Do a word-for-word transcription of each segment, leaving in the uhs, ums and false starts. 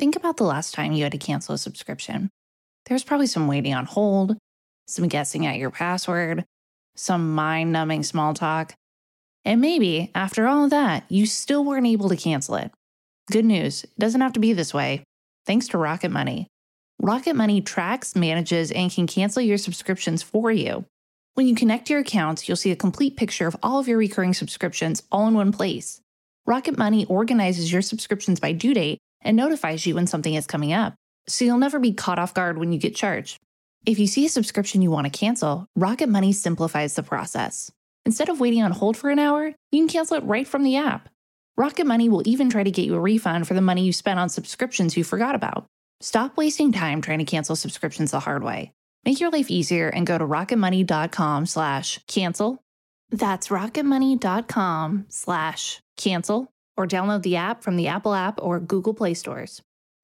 Think about the last time you had to cancel a subscription. There was probably some waiting on hold, some guessing at your password, some mind-numbing small talk. And maybe, after all of that, you still weren't able to cancel it. Good news, it doesn't have to be this way. Thanks to Rocket Money. Rocket Money tracks, manages, and can cancel your subscriptions for you. When you connect your accounts, you'll see a complete picture of all of your recurring subscriptions all in one place. Rocket Money organizes your subscriptions by due date and notifies you when something is coming up, so you'll never be caught off guard when you get charged. If you see a subscription you want to cancel, Rocket Money simplifies the process. Instead of waiting on hold for an hour, you can cancel it right from the app. Rocket Money will even try to get you a refund for the money you spent on subscriptions you forgot about. Stop wasting time trying to cancel subscriptions the hard way. Make your life easier and go to rocketmoney.com slash cancel. That's rocketmoney.com slash cancel, or download the app from the Apple app or Google Play stores.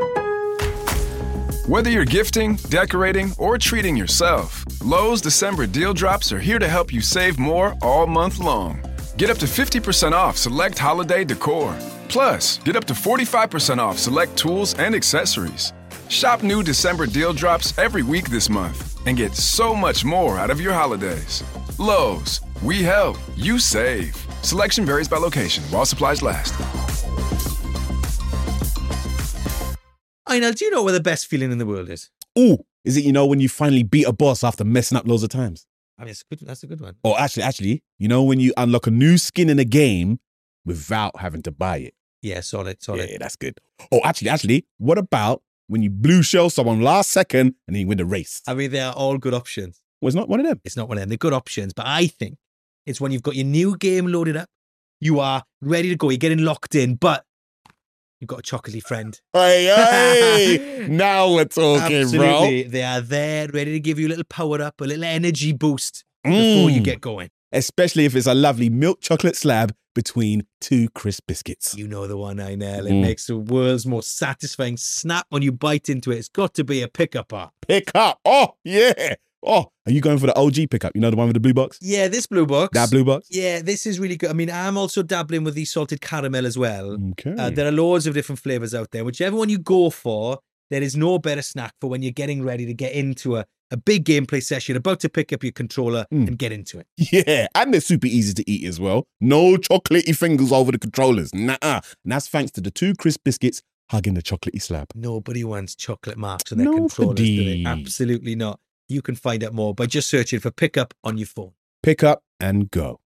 Whether you're gifting, decorating, or treating yourself, Lowe's December deal drops are here to help you save more all month long. Get up to fifty percent off select holiday decor. Plus, get up to forty-five percent off select tools and accessories. Shop new December deal drops every week this month and get so much more out of your holidays. Lowe's, we help, you save. Selection varies by location while supplies last. I know, do you know what the best feeling in the world is? Ooh, is it, you know, when you finally beat a boss after messing up loads of times? I mean, it's good, that's a good one. Or actually, actually, you know, when you unlock a new skin in a game without having to buy it. Yeah, solid, solid. Yeah, that's good. Oh, actually, actually, what about when you blue shell someone last second and then you win the race? I mean, they are all good options. Well, it's not one of them. It's not one of them. They're good options, but I think it's when you've got your new game loaded up, you are ready to go, you're getting locked in, but you've got a chocolatey friend. Hey, hey! Now we're talking, Absolutely. bro. They are there, ready to give you a little power up, a little energy boost Mm. before you get going. Especially if it's a lovely milk chocolate slab between two crisp biscuits. You know the one, I know. It Mm. makes the world's most satisfying snap when you bite into it. It's got to be a pick-up bar. Pick up. Oh, yeah. Oh, are you going for the O G pickup? You know, the one with the blue box? Yeah, this blue box. That blue box? Yeah, this is really good. I mean, I'm also dabbling with the salted caramel as well. Okay. Uh, there are loads of different flavors out there. Whichever one you go for, there is no better snack for when you're getting ready to get into a, a big gameplay session, about to pick up your controller Mm. and get into it. Yeah, and they're super easy to eat as well. No chocolatey fingers over the controllers. Nuh-uh. And that's thanks to the two crisp biscuits hugging the chocolatey slab. Nobody wants chocolate marks on their controllers, do they? Nobody. Absolutely not. You can find out more by just searching for Pickup on your phone. Pick up and go.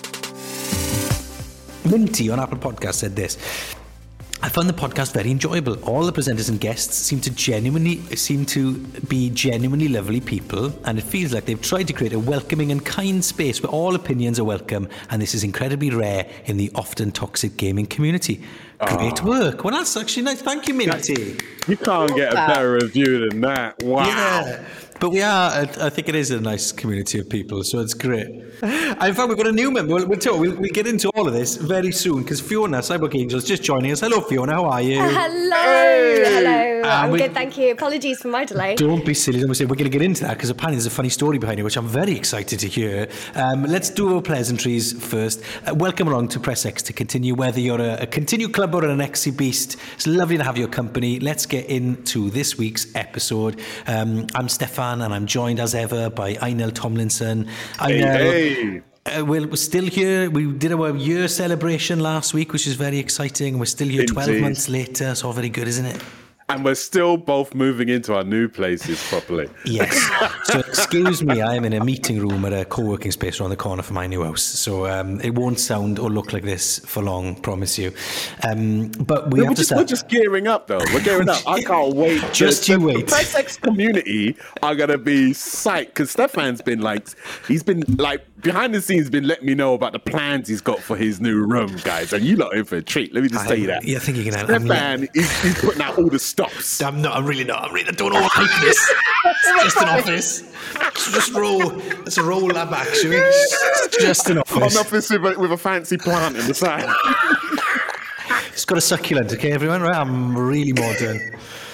Minty on Apple Podcast said this: I found the podcast very enjoyable. All the presenters and guests seem to genuinely seem to be genuinely lovely people, and it feels like they've tried to create a welcoming and kind space where all opinions are welcome, and this is incredibly rare in the often toxic gaming community. Great Oh. work. Well, that's actually nice. Thank you, Minty. You can't get a better review than that. Wow. Yeah. But we are, I think it is a nice community of people, so it's great. In fact, we've got a new member. We'll, we'll, talk, we'll, we'll get into all of this very soon, because Fiona, Cyborg Angel, is just joining us. Hello, Fiona. How are you? Uh, hello. Hello. Uh, I'm we- good, thank you. Apologies for my delay. Don't be silly. Don't be silly. We're going to get into that, because apparently there's a funny story behind it, which I'm very excited to hear. Um, let's do our pleasantries first. Uh, welcome along to Press X to continue. Whether you're a, a Continue Club or an X C Beast, it's lovely to have your company. Let's get into this week's episode. Um, I'm Stefan, and I'm joined as ever by Einel Tomlinson. Hey, Einel, hey. Uh, well, we're still here. We did our year celebration last week, which is very exciting. We're still here twelve Indeed. months later. It's all very good, isn't it? And we're still both moving into our new places properly. Yes. So excuse me, I'm in a meeting room at a co-working space around the corner from my new house. So um, it won't sound or look like this for long, promise you. Um, but we We're have to just, start. we're just gearing up, though. We're gearing up. I can't wait. Just the, you the, wait. The Press X community are going to be psyched, because Stefan's been like, he's been like, behind the scenes, been letting me know about the plans he's got for his new room, guys. And you lot are in for a treat. Let me just I- tell you that. yeah, I think you can- I'm Stefan, he's, he's putting out all the stops. I'm not. I'm really not. I'm really. I don't know what like this. It's just an office. It's just roll. Let's roll that back, shall we? It's just an An office. office with a, with a fancy plant in the side. It's got a succulent. Okay, everyone. Right? I'm really modern.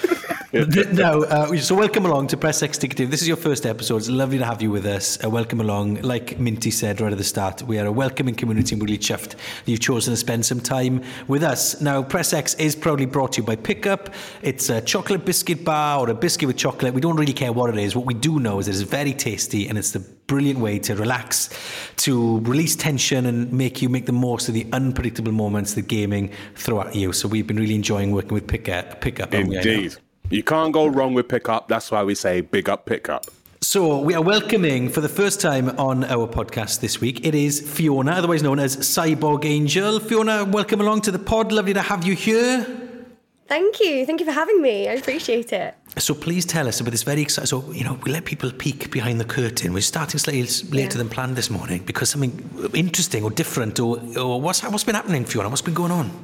no, uh, so welcome along to Press Executive. This is your first episode. It's lovely to have you with us. Uh, welcome along. Like Minty said right at the start, we are a welcoming community and really chuffed that you've chosen to spend some time with us. Now, Press X is proudly brought to you by Pickup. It's a chocolate biscuit bar or a biscuit with chocolate. We don't really care what it is. What we do know is that it's very tasty and it's the brilliant way to relax, to release tension and make you make the most of the unpredictable moments that gaming throw at you. So we've been really enjoying working with Pickup. Pickup Indeed. You can't go wrong with Pickup. That's why we say big up Pickup. So we are welcoming for the first time on our podcast this week, it is Fiona, otherwise known as Cyborg Angel. Fiona, welcome along to the pod. Lovely to have you here. Thank you. Thank you for having me. I appreciate it. So please tell us about this very exciting... So, you know, we let people peek behind the curtain. We're starting slightly later Yeah. than planned this morning because something interesting or different or, or what's, what's been happening, Fiona? What's been going on?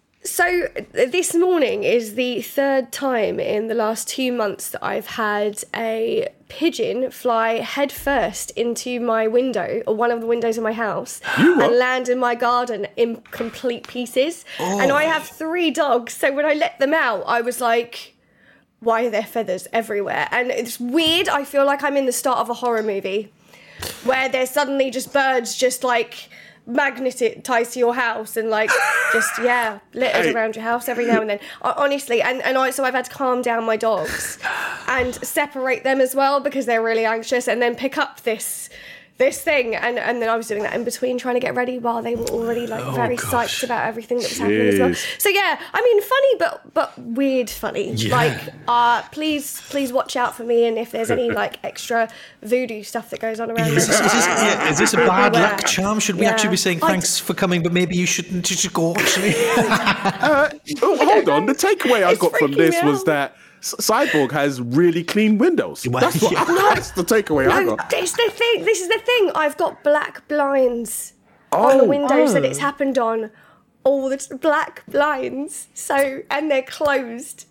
So this morning is the third time in the last two months that I've had a pigeon fly headfirst into my window, or one of the windows of my house, and land in my garden in complete pieces. Oh. And I have three dogs, so when I let them out, I was like, why are there feathers everywhere? And it's weird. I feel like I'm in the start of a horror movie where there's suddenly just birds just like magnetized to your house and like just yeah littered Hey. around your house every now and then. Uh, honestly, and and I so I've had to calm down my dogs and separate them as well because they're really anxious, and then pick up this this thing, and and then I was doing that in between trying to get ready while they were already like Oh, very gosh. psyched about everything that was happening as well. Jeez. So yeah, I mean funny but but weird funny. Yeah. Like uh please please watch out for me, and if there's any like extra voodoo stuff that goes on around Is me. this, is this, yeah, is this a bad Beware. luck charm? Should we Yeah. actually be saying I thanks for coming, but maybe you shouldn't you should go, actually? Uh, oh, hold on. The takeaway I It's got from freaking this me was out. that S- Cyborg has really clean windows. Well, That's, what, yeah. that's the takeaway I No, got. this is the thing. This is the thing. I've got black blinds on the Oh. windows that Oh. it's happened on. All the t- black blinds. So and they're closed.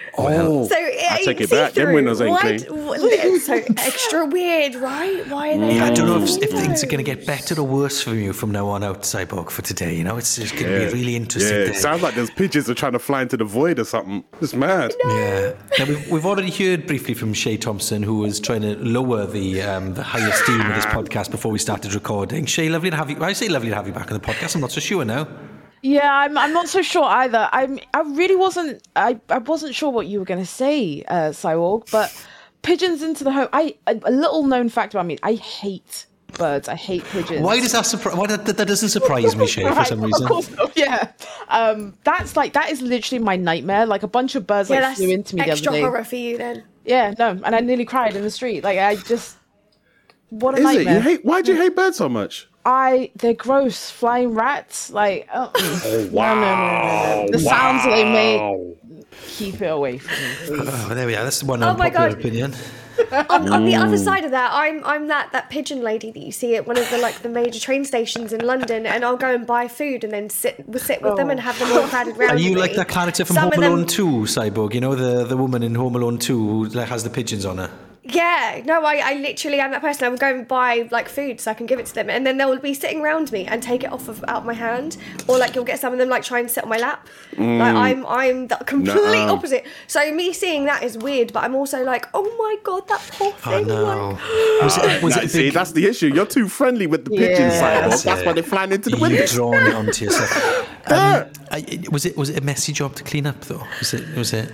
Oh, So it I take ain't it back. Them see-through. windows ain't Why clean. d- what- it's so extra weird, right? Why are they? Yeah, I don't know if, like if things are windows? going to get better or worse for you from now on out, Cyborg, for today. You know, it's, it's going to be a really Yeah, interesting it day. sounds like those pigeons are trying to fly into the void or something. It's mad. Yeah. Now, we've, we've already heard briefly from Shay Thompson, who was trying to lower the um, the higher steam of this podcast before we started recording. Shay, lovely to have you. I say lovely to have you back on the podcast. I'm not so sure now. Yeah, I'm. I'm not so sure either. I'm. I really wasn't. I. I wasn't sure what you were going to say, uh, Cyborg. But pigeons into the home. I. A, a little known fact about me. I hate birds. I hate pigeons. Why does that surprise? Why that, that doesn't surprise me, Shay, for Right, some of reason? course not, yeah. Um. That's like that is literally my nightmare. Like a bunch of birds Yeah, like that's flew into me the extra other day. horror for you then. Yeah. No. And I nearly cried in the street. Like I just. What a Is it? nightmare. You hate? Why'd you hate birds so much? I. They're gross. Flying rats. Like. Oh, Oh, wow. No, no, no, no. The sounds that they make. Wow. Keep it away from me, please. Oh, there we are. That's one Oh my unpopular God. opinion. on, on the other side of that, I'm I'm that that pigeon lady that you see at one of the like the major train stations in London, and I'll go and buy food and then sit sit with them and have them all crowded round. Are you me. like that character from Some Home of them- Alone two, Cyborg? You know, the, the woman in Home Alone two who like, has the pigeons on her? Yeah, no, I, I literally am that person. I would go and buy like food so I can give it to them, and then they'll be sitting around me and take it off of out of my hand, or like you'll get some of them like try and sit on my lap. Like I'm I'm the complete Nuh-uh. opposite. So me seeing that is weird, but I'm also like, oh my god, that poor Oh, thing. no. Like, Was it, was Nah, it a see, big... that's the issue. You're too friendly with the pigeons, Yeah. Cyborg. That's That's it. why they're flying into the You've windows. drawn it onto yourself. Um, I, was it was it a messy job to clean up though? Was it was it?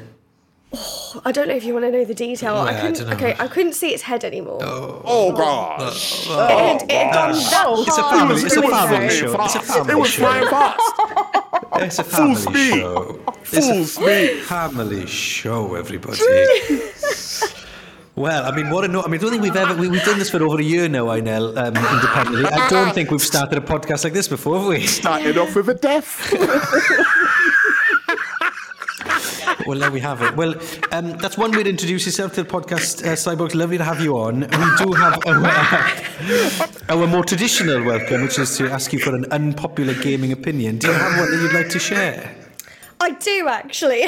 I don't know if you want to know the detail. Yeah, I I couldn't. don't know. okay, I couldn't see its head anymore. Oh, God. It had, it had gone that It's a far family- into it's a the family window. show. It's a It family was show. flying fast. It's a family speed. show. Full It's a speed. family show, everybody. Well, I mean, what a no! I mean, I don't think we've ever we, we've done this for over a year now, Einel, um, independently. I don't think we've started a podcast like this before, have we? Started off with a death. Well, there we have it. Well, um, that's one way to introduce yourself to the podcast, uh, Cyborg. Lovely to have you on. We do have our, our more traditional welcome, which is to ask you for an unpopular gaming opinion. Do you have one that you'd like to share? I do actually.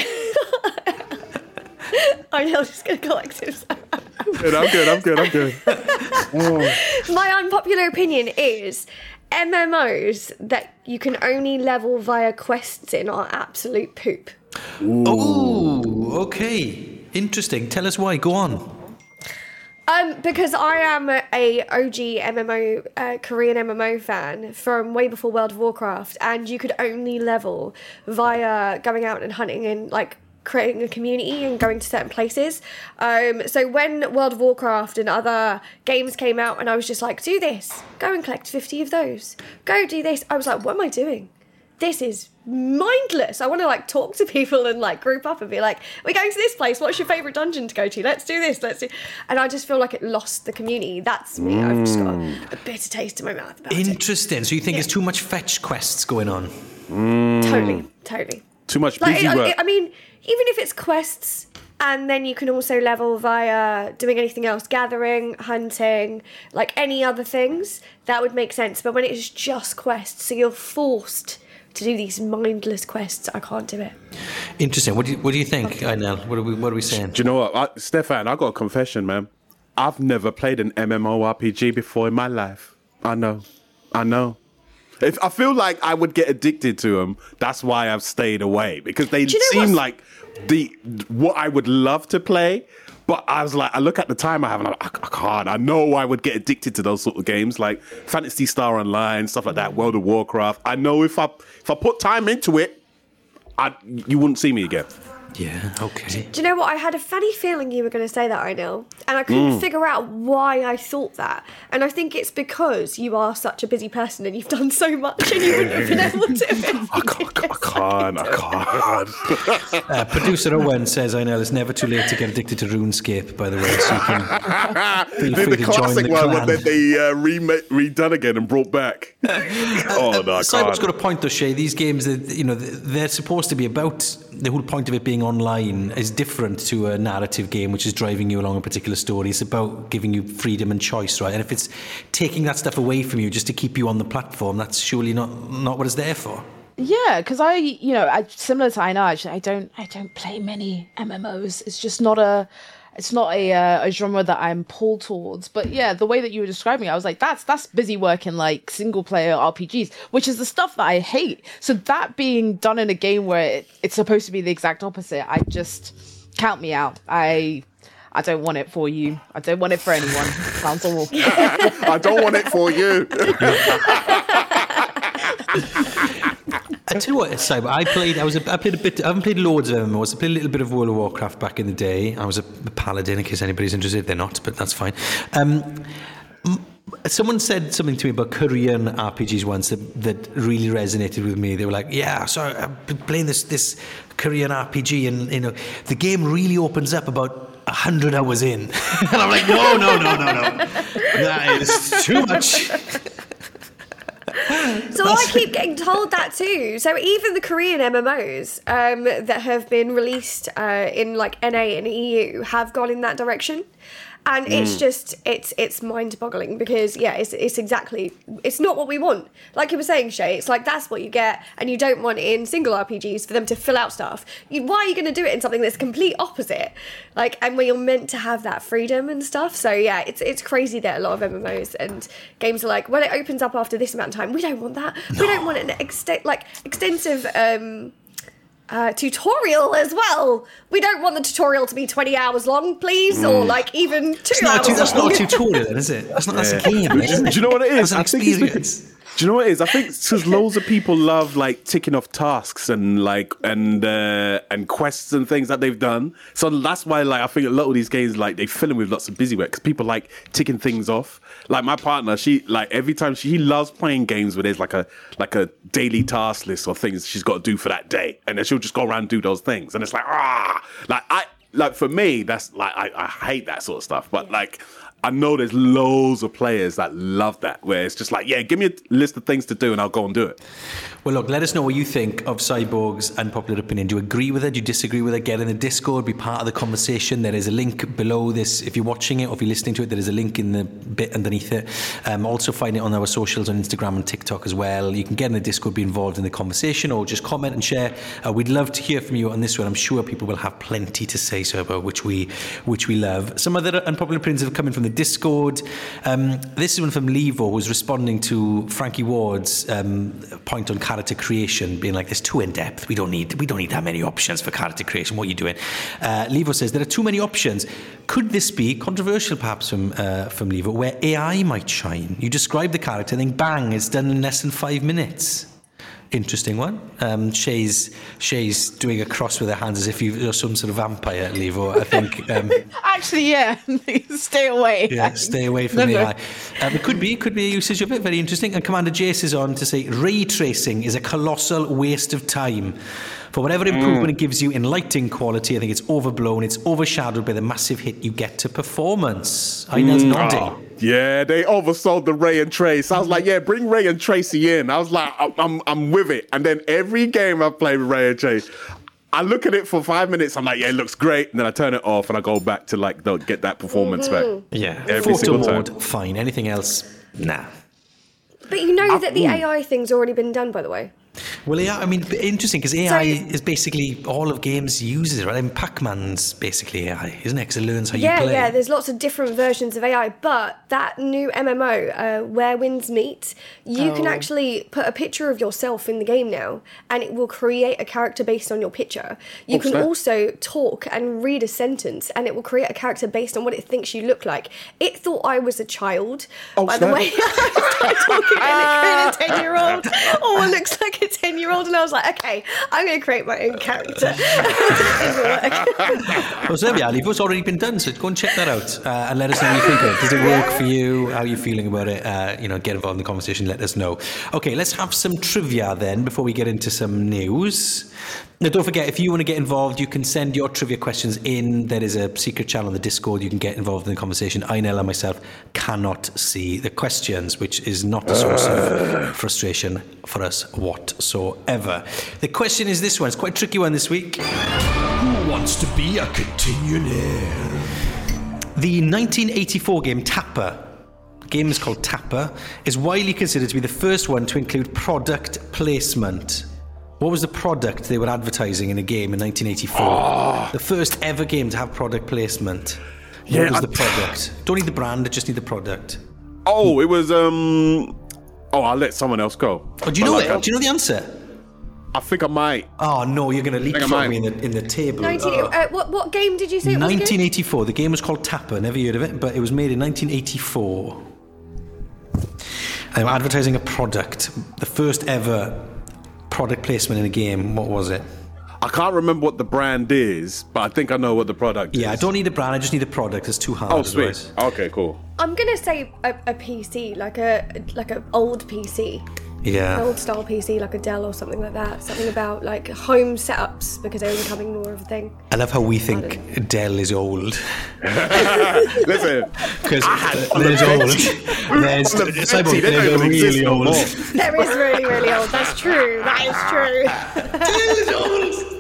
I'm just going to collect himself. Good, I'm good, I'm good, I'm good. My unpopular opinion is M M Os that you can only level via quests in are absolute poop. Oh, okay. Interesting. Tell us why. Go on. Um, because I am a, a O G M M O, uh, Korean M M O fan from way before World of Warcraft, and you could only level via going out and hunting and like creating a community and going to certain places. Um, so when World of Warcraft and other games came out, and I was just like, do this, go and collect fifty of those, go do this. I was like, what am I doing? This is mindless. I want to like talk to people and like group up and be like, we're going to this place. What's your favourite dungeon to go to? Let's do this. Let's do. And I just feel like it lost the community. That's me. Mm. I've just got a, a bitter taste in my mouth about Interesting. it. Interesting. So you think yeah. there's too much fetch quests going on? Mm. Totally. Totally. Too much like, busy it, work. I mean, even if it's quests, and then you can also level via doing anything else, gathering, hunting, like any other things, that would make sense. But when it's just quests, so you're forced to do these mindless quests, I can't do it. Interesting. What do you, what do you think, Ainel? What are we What are we saying? Do you know what, I, Stefan? I got a confession, man. I've never played an MMORPG before in my life. I know, I know. If I feel like I would get addicted to them, that's why I've stayed away, because they you know seem what's... like the what I would love to play. But I was like, I look at the time I have, and I'm like, I, I can't. I know I would get addicted to those sort of games, like Phantasy Star Online, stuff like that, World of Warcraft. I know if I if I put time into it, I you wouldn't see me again. Yeah, okay. Do you know what? I had a funny feeling you were going to say that, Ainel, and I couldn't mm. figure out why I thought that. And I think it's because you are such a busy person and you've done so much and you wouldn't have been able to. I can't, I can't, I can't. uh, Producer Owen says, Ainel, it's never too late to get addicted to RuneScape, by the way, so you can feel free the to join classic the one clan. that they uh, remade, redone again and brought back. Oh, no, I can't. Simon's got a point, though, Shay. These games, you know, they're supposed to be about, the whole point of it being online is different to a narrative game which is driving you along a particular story. It's about giving you freedom and choice, right? And if it's taking that stuff away from you just to keep you on the platform, that's surely not not what it's there for. Yeah, because I, you know, I, similar to Ainel, actually, I don't, I don't play many M M Os. It's just not a, it's not a uh, a genre that I'm pulled towards. But yeah, the way that you were describing it, I was like, that's that's busy work in like single player R P Gs, which is the stuff that I hate. So that being done in a game where it, it's supposed to be the exact opposite, I just count me out. I. I don't want it for you. I don't want it for anyone. Sounds awful. I don't want it for you. I tell you what, Simon, I played. I was. A, I played a bit. I haven't played loads of M M Os. I played a little bit of World of Warcraft back in the day. I was a, a paladin, in case anybody's interested. They're not, but that's fine. Um, someone said something to me about Korean R P Gs once that, that really resonated with me. They were like, "Yeah, so I've been playing this this Korean R P G, and you know, the game really opens up about a hundred hours in." And I'm like, "No, no, no, no, no, that is too much." So I keep getting told that too. So even the Korean M M Os um, that have been released uh, in like N A and E U have gone in that direction. And it's mm. just, it's it's mind-boggling because, yeah, it's it's exactly, it's not what we want. Like you were saying, Shay, it's like that's what you get, and you don't want in single R P Gs for them to fill out stuff. You, why are you going to do it in something that's complete opposite? Like, and where you're meant to have that freedom and stuff. So, yeah, it's it's crazy that a lot of M M Os and games are like, well, it opens up after this amount of time. We don't want that. No. We don't want an ext- like extensive... Um, Uh, tutorial as well. We don't want the tutorial to be twenty hours long, please, mm. or like even two it's not hours. A, that's not a tutorial, then, is it? That's not yeah. that's a game. Isn't Do it? you know what it is? That's an I experience. Think do you know what it is? I think because loads of people love like ticking off tasks and like and uh, and quests and things that they've done. So that's why like I think a lot of these games like they fill them with lots of busy work because people like ticking things off. Like my partner, she like every time she, she loves playing games where there's like a like a daily task list or things she's got to do for that day, and then she'll just go around and do those things, and it's like ah, like I like for me that's like I, I hate that sort of stuff, but like. I know there's loads of players that love that, where it's just like, yeah, give me a list of things to do and I'll go and do it. Well, look, let us know what you think of Cyborg's unpopular opinion. Do you agree with it? Do you disagree with it? Get in the Discord, be part of the conversation. There is a link below this. If you're watching it or if you're listening to it, there is a link in the bit underneath it. Um, also find it on our socials on Instagram and TikTok as well. You can get in the Discord, be involved in the conversation, or just comment and share. Uh, we'd love to hear from you on this one. I'm sure people will have plenty to say so about which we which we love. Some other unpopular opinions have come in from the Discord. Um, this is one from Levo, who's responding to Frankie Ward's um, point on character creation, being like, "It's too in depth. We don't need we don't need that many options for character creation. What are you doing?" Uh, Levo says there are too many options. Could this be controversial, perhaps from uh, from Levo, where A I might shine? You describe the character, and then bang, it's done in less than five minutes. Interesting one. Um, Shay's Shay's doing a cross with her hands as if you're some sort of vampire, Levo. I think. Um, Actually, yeah. Stay away. Yeah, stay away from Never. A I. Um, it could be, it could be a usage of it. Very interesting. And Commander Jace is on to say ray tracing is a colossal waste of time. For whatever improvement mm. it gives you in lighting quality, I think it's overblown. It's overshadowed by the massive hit you get to performance. Ina's mm. nodding. Oh. Yeah, they oversold the Ray and Trace. I was like, yeah, bring Ray and Tracy in. I was like, I'm, I'm, I'm with it. And then every game I play with Ray and Trace, I look at it for five minutes. I'm like, yeah, it looks great. And then I turn it off and I go back to like, the, get that performance mm-hmm. back. Yeah, every photo single mode, time. fine. Anything else, nah. But you know I, that the ooh. A I thing's already been done, by the way. Well, yeah, I mean, interesting, because A I So- is basically all of games uses it, right? I mean, Pac-Man's basically A I, isn't it? Because it learns how Yeah, you play. yeah, there's lots of different versions of A I, but that new M M O, uh, Where Winds Meet, you can Oh. actually put a picture of yourself in the game now, and it will create a character based on your picture. You Oh, can snap. also talk and read a sentence, and it will create a character based on what it thinks you look like. It thought I was a child, Oh, by the snap. way. I started talking, and it created a ten-year-old. Oh, it looks like a ten-year-old, and I was like, okay, I'm going to create my own character. Well, so there we are, Levo. It's already been done, so go and check that out uh, and let us know what you think of it. Does it work for you? How are you feeling about it? Uh, you know, get involved in the conversation, let us know. Okay, let's have some trivia then before we get into some news. Now, don't forget, if you want to get involved, you can send your trivia questions in. There is a secret channel on the Discord. You can get involved in the conversation. Ainel and myself cannot see the questions, which is not a source of frustration for us whatsoever. The question is this one. It's quite a tricky one this week. Who wants to be a continuaire? The nineteen eighty-four game Tapper, the game is called Tapper, is widely considered to be the first one to include product placement. What was the product they were advertising in a game in nineteen eighty-four? Oh. The first ever game to have product placement. What Yeah, was I- the product? Don't need the brand, I just need the product. Oh, it was, um... Oh, I'll let someone else go. Oh, do you But know like, it? Do you know the answer? I think I might. Oh, no, you're going to I leapfrog might. me in the, in the table. nineteen, Oh. uh, what, what game did you say it was again? nineteen eighty-four. The game was called Tapper. Never heard of it, but it was made in nineteen eighty-four. They were advertising a product. The first ever product placement in a game. What was it? I can't remember what the brand is, but I think I know what the product is. Yeah, I don't need a brand. I just need a product. It's too hard. Oh, sweet. otherwise. Okay, cool. I'm gonna say a, a P C, like a like an old P C, an Yeah. old style P C, like a Dell or something like that. Something about like home setups because they were becoming more of a thing. I love how we think Dell is old. Listen, Because had there's the old. Venti. There's, The Venti, Cyborg, they don't there's even exist really no old. more. There is really really old. That's true. That is true.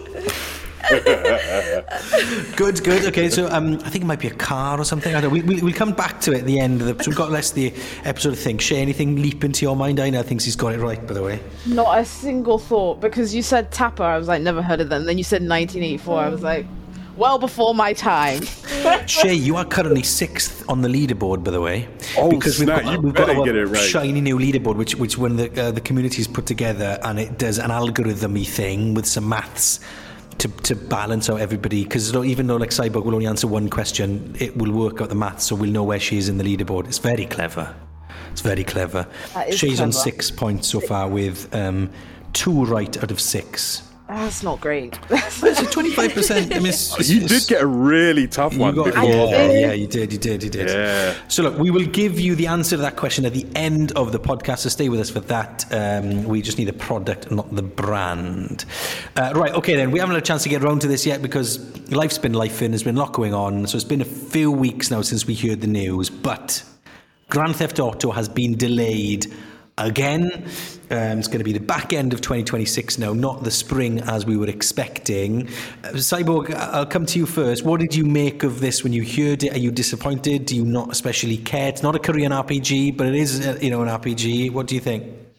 Good, good. Okay, so um, I think it might be a car or something. I don't know. We, we, we'll come back to it at the end of the... So we've got less the episode to think. Shay, anything leap into your mind? I know thinks he's got it right, by the way. Not a single thought, because you said Tapper, I was like, never heard of them. Then you said nineteen eighty-four, I was like, well before my time. Shay, you are currently sixth on the leaderboard, by the way. Oh, because we've snap, got, you we've got better our get it right. shiny new leaderboard, which which when the uh, the community's put together, and it does an algorithm-y thing with some maths to to balance out everybody. Because even though like Cyborg will only answer one question, it will work out the maths, so we'll know where she is in the leaderboard. It's very clever. It's very clever. That is Shay's on clever. six points so far with um, two right out of six. That's not great. So twenty-five percent. I mean, it's, it's, You it's- did get a really tough You one got- before. yeah, though. yeah, you did, you did, you did. Yeah. So look, we will give you the answer to that question at the end of the podcast, so stay with us for that. Um, we just need the product, not the brand. Uh, right, okay then, we haven't had a chance to get around to this yet because life's been life in, there's been a lot going on, so it's been a few weeks now since we heard the news, but Grand Theft Auto has been delayed again. Um, it's going to be the back end of twenty twenty-six now, not the spring as we were expecting. Uh, Cyborg, I'll come to you first. What did you make of this when you heard it? Are you disappointed? Do you not especially care? It's not a Korean R P G, but it is, uh, you know, an R P G. What do you think?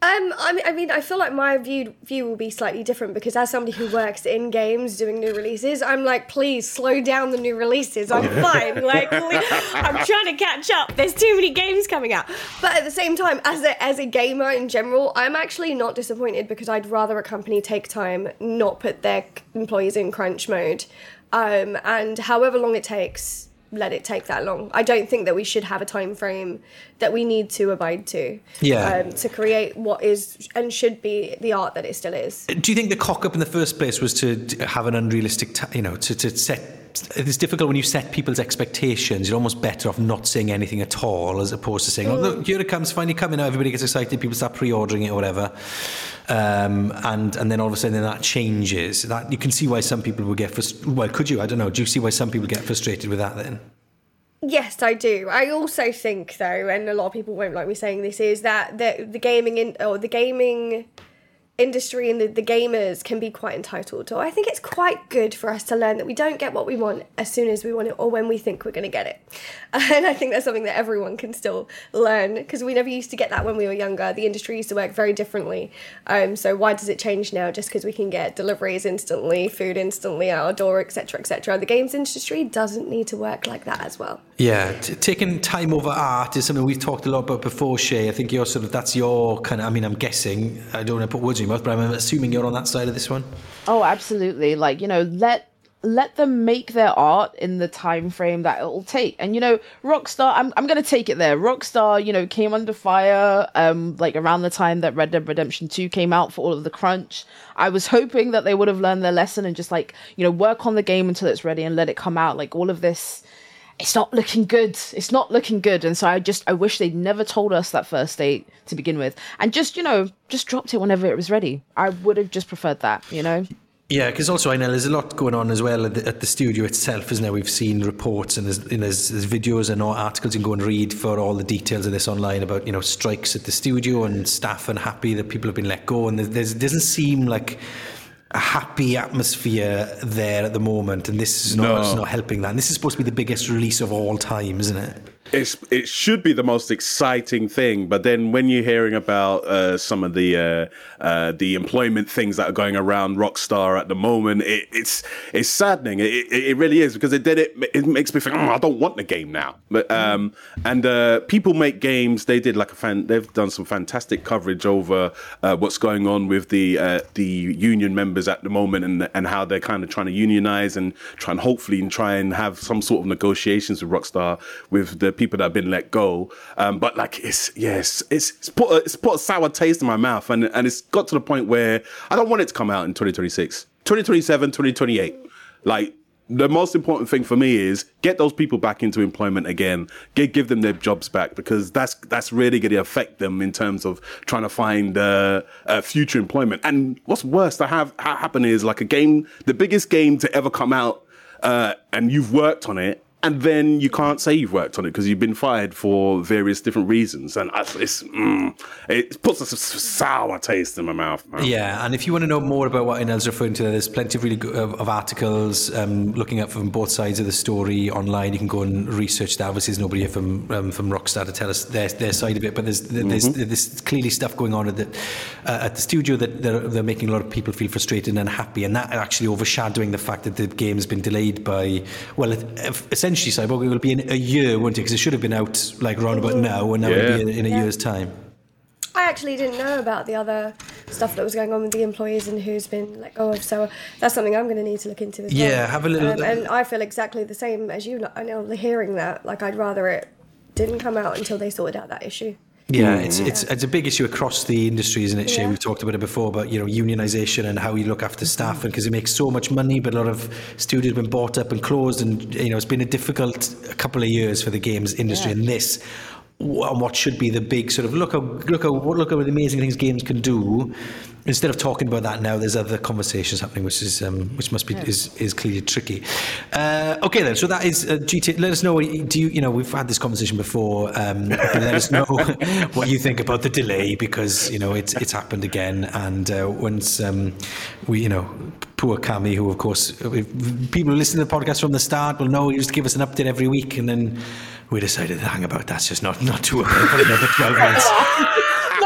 Um, I mean, I mean, I feel like my view view will be slightly different because as somebody who works in games doing new releases, I'm like, please slow down the new releases. I'm fine. Like, I'm trying to catch up. There's too many games coming out. But at the same time, as a as a gamer in general, I'm actually not disappointed because I'd rather a company take time, not put their employees in crunch mode, um, and however long it takes, let it take that long. I don't think that we should have a time frame that we need to abide to yeah. um, to create what is and should be the art that it still is. Do you think the cock up in the first place was to have an unrealistic, t- you know, to, to set... It's difficult when you set people's expectations. You're almost better off not saying anything at all as opposed to saying, mm. oh, look, here it comes, finally coming out, everybody gets excited, people start pre-ordering it or whatever. Um, and, and then all of a sudden that changes. That you can see why some people would get frustrated. Well, could you? I don't know. Do you see why some people get frustrated with that then? Yes, I do. I also think, though, and a lot of people won't like me saying this, is that the, the gaming in, or the gaming industry and the, the gamers can be quite entitled. So I think it's quite good for us to learn that we don't get what we want as soon as we want it or when we think we're going to get it. And I think that's something that everyone can still learn because we never used to get that when we were younger. The industry used to work very differently. Um, so why does it change now just because we can get deliveries instantly, food instantly out our door, et cetera, et cetera? The games industry doesn't need to work like that as well. Yeah, t- taking time over art is something we've talked a lot about before, Shay. I think you're sort of, that's your kind of, I mean, I'm guessing, I don't want to put words in your mouth, but I'm assuming you're on that side of this one. Oh, absolutely. Like, you know, let let them make their art in the time frame that it'll take. And, you know, Rockstar, I'm I'm going to take it there. Rockstar, you know, came under fire um, like around the time that Red Dead Redemption two came out for all of the crunch. I was hoping that they would have learned their lesson and just like, you know, work on the game until it's ready and let it come out. Like all of this, it's not looking good. It's not looking good. And so I just, I wish they'd never told us that first date to begin with. And just, you know, just dropped it whenever it was ready. I would have just preferred that, you know? Yeah, because also I know there's a lot going on as well at the, at the studio itself, isn't there? We've seen reports and there's, and there's, there's videos and articles you can go and read for all the details of this online about, you know, strikes at the studio and staff unhappy that people have been let go. And there's, it doesn't seem like a happy atmosphere there at the moment, and this is not, no. it's not helping that. And this is supposed to be the biggest release of all time, isn't it? It's, it should be the most exciting thing, but then when you're hearing about uh, some of the uh, uh, the employment things that are going around Rockstar at the moment, it, it's it's saddening. It, it, it really is, because it did it. It makes me think, oh, I don't want the game now. But um, and uh, people make games. They did like a fan. They've done some fantastic coverage over uh, what's going on with the uh, the union members at the moment, and and how they're kind of trying to unionize and try and hopefully and try and have some sort of negotiations with Rockstar with the people that have been let go, um, but like it's yes, it's it's put a, it's put a sour taste in my mouth, and and it's got to the point where I don't want it to come out in twenty twenty-six, twenty twenty-seven, twenty twenty-eight. Like the most important thing for me is get those people back into employment again, get, give them their jobs back, because that's that's really going to affect them in terms of trying to find uh, uh, future employment. And what's worse to have ha- happen is like a game, the biggest game to ever come out, uh, and you've worked on it. And then you can't say you've worked on it because you've been fired for various different reasons. And it's, mm, it puts a sour taste in my mouth, man. Yeah, and if you want to know more about what Inel's referring to, there's plenty of really good of, of articles um, looking at from both sides of the story online. You can go and research that. Obviously, there's nobody here from um, from Rockstar to tell us their, their side of it, but there's there's, mm-hmm. there's clearly stuff going on at the, uh, at the studio that they're, they're making a lot of people feel frustrated and unhappy, and that actually overshadowing the fact that the game's been delayed by, well, it, essentially, Cyborg, it will be in a year, won't it? Because it should have been out like round about now, and now yeah. it'll be in, in a yeah. year's time. I actually didn't know about the other stuff that was going on with the employees and who's been let go of, so that's something I'm going to need to look into as well. Yeah, have a little... Um, and I feel exactly the same as you. I know, hearing that, like, I'd rather it didn't come out until they sorted out that issue. Yeah, it's it's it's a big issue across the industry, isn't it, Shay? Yeah. We've talked about it before, about, you know, unionisation and how you look after staff, and because it makes so much money, but a lot of studios have been bought up and closed, and, you know, it's been a difficult couple of years for the games industry, yeah. and this, on what should be the big sort of look how look how look at the amazing things games can do. Instead of talking about that now, there's other conversations happening, which is um, which must be yeah. is, is clearly tricky. Uh, okay, then. So that is uh, G T A. Let us know. Do you you know we've had this conversation before? Um, let us know what you think about the delay, because you know it's it's happened again. And uh, once um, we you know poor Cammy, who of course people who listen to the podcast from the start will know, he used to give us an update every week, and then we decided, hang about, that's just not not too okay for another twelve months. Not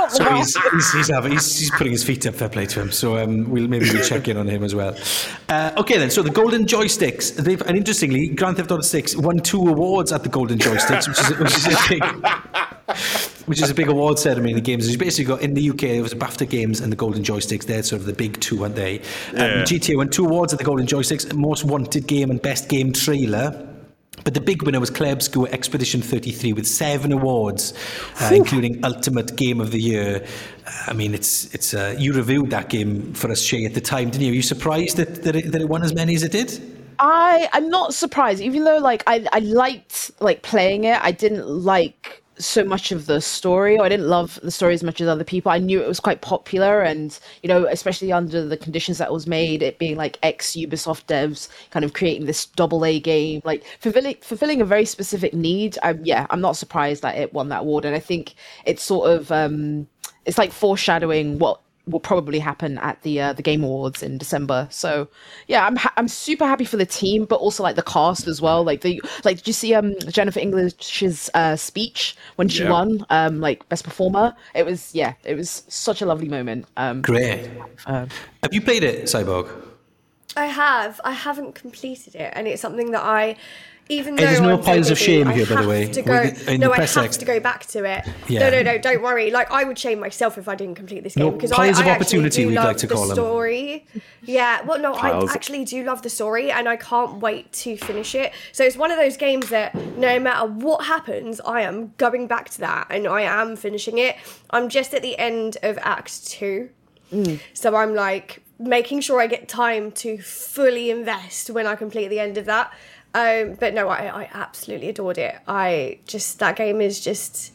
out the So mouth. he's, he's, he's, having, he's, he's putting his feet up, fair play to him. So um, we'll maybe we'll check in on him as well. Uh, okay, then. So the Golden Joysticks, they've, and interestingly, Grand Theft Auto six won two awards at the Golden Joysticks, which is, which is a big, which is a big award ceremony in the games. You basically got in the U K, there was BAFTA Games and the Golden Joysticks. They're sort of the big two, aren't they? Um, Yeah. G T A won two awards at the Golden Joysticks: Most Wanted Game and Best Game Trailer. But the big winner was Claire Obscur Expedition thirty-three with seven awards, uh, including Ultimate Game of the Year. I mean, it's it's uh, you reviewed that game for us, Shay, at the time, didn't you? Are you surprised that, that, it, that it won as many as it did? I I'm not surprised, even though like I I liked like playing it. I didn't like so much of the story, or I didn't love the story as much as other people. I knew it was quite popular, and you know, especially under the conditions that it was made, it being like ex Ubisoft devs kind of creating this double A game, like fulfilling fulfilling a very specific need. I, yeah, I'm not surprised that it won that award, and I think it's sort of um, it's like foreshadowing what will probably happen at the uh, the Game Awards in December. So yeah, I'm ha- I'm super happy for the team, but also like the cast as well. Like the like, did you see um Jennifer English's uh, speech when she Yeah. won um like best performer? It was yeah, it was such a lovely moment. Um, Great. um, Have you played it, Cyborg? I have. I haven't completed it, and it's something that I, even though Hey, there's no I'm so piles of busy, shame I here, by the have way. To go, We- in no, the I press have ex- to go back to it. Yeah. No, no, no. Don't worry. Like I would shame myself if I didn't complete this No, game because I, piles I of actually opportunity, do we'd love like to the call them. story. Yeah. Well, no, Piles. I actually do love the story, and I can't wait to finish it. So it's one of those games that no matter what happens, I am going back to that, and I am finishing it. I'm just at the end of Act Two, so I'm like making sure I get time to fully invest when I complete the end of that. Um, but no, I, I absolutely adored it. I just, that game is just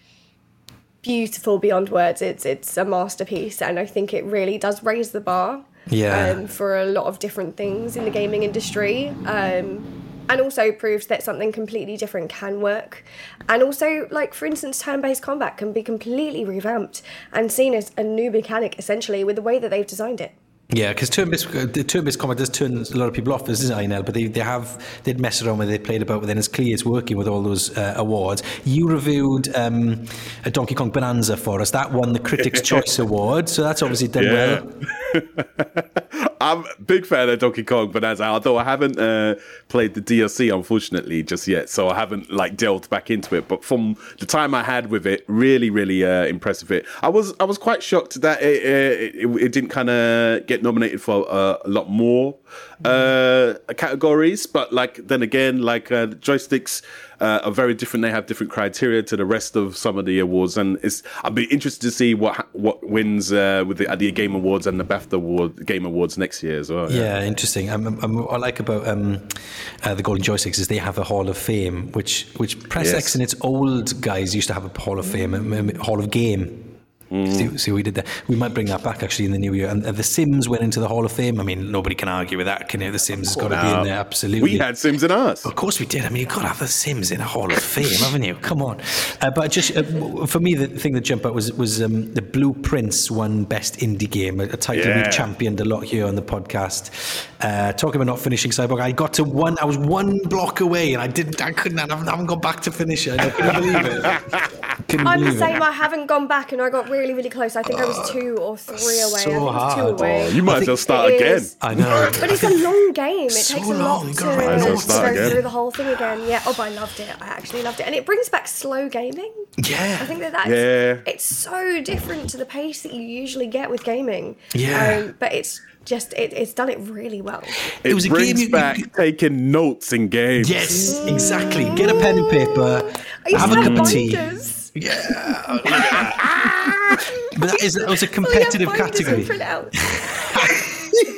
beautiful beyond words. It's it's a masterpiece, and I think it really does raise the bar Yeah. um, for a lot of different things in the gaming industry. Um, and also proves that something completely different can work. And also, like, for instance, turn-based combat can be completely revamped and seen as a new mechanic, essentially, with the way that they've designed it. Yeah, because turn-based, uh, the turn-based combat does turn a lot of people off, doesn't it, I N L? But they, they have, they'd mess around with it, they played about with it, and it's clear it's working with all those uh, awards. You reviewed um, a Donkey Kong Bonanza for us. That won the Critics' Choice Award, so that's obviously done Yeah. well. I'm a big fan of Donkey Kong Bonanza, although I haven't uh, played the D L C, unfortunately, just yet. So I haven't like delved back into it. But from the time I had with it, really, really uh, impressed with it. I was I was quite shocked that it, it, it, it didn't kind of get nominated for uh, a lot more uh, categories. But like then again, like uh, the joysticks uh, are very different. They have different criteria to the rest of some of the awards, and it's I'll be interested to see what what wins uh, with the, at the Game Awards and the BAFTA Award Game Awards next year as well. Yeah, interesting. Um, um, what I like about um, uh, the Golden Joysticks is they have a Hall of Fame, which which Press Yes. X and its old guys used to have a Hall of Fame, a, a Hall of Game. See, see, we did that. We might bring that back actually in the new year. And uh, the Sims went into the Hall of Fame. I mean, nobody can argue with that, can you? The Sims has got to be in there, absolutely. We had Sims in us. Of course we did. I mean, you've got to have the Sims in a Hall of Fame, haven't you? Come on. Uh, but just uh, for me, the thing that jumped out was was um, the Blueprints won Best Indie Game, a, a title Yeah. we've championed a lot here on the podcast. Uh, talking about not finishing Cyborg, I got to one. I was one block away, and I didn't. I couldn't. I haven't gone back to finish it. I couldn't believe it. Couldn't I'm the believe same. it. I haven't gone back, and I got really, really close. I think I was two or three away. so I think it was hard. two away. Oh, you might as well start It again. is. I know. But it's a long game. It So takes a long, lot you to, gotta write Might as well to start go again. through the whole thing again. Yeah. Oh, but I loved it. I actually loved it, and it brings back slow gaming. Yeah. I think that that's Yeah. it's so different to the pace that you usually get with gaming. Yeah. Um, but it's just it, it's done it really well. It, was a brings game you- back you- taking notes in games. Yes, exactly. Get a pen and paper. I used Have to a have cup of tea. binders. Yeah. But that is that was a We had competitive binders and category. printouts.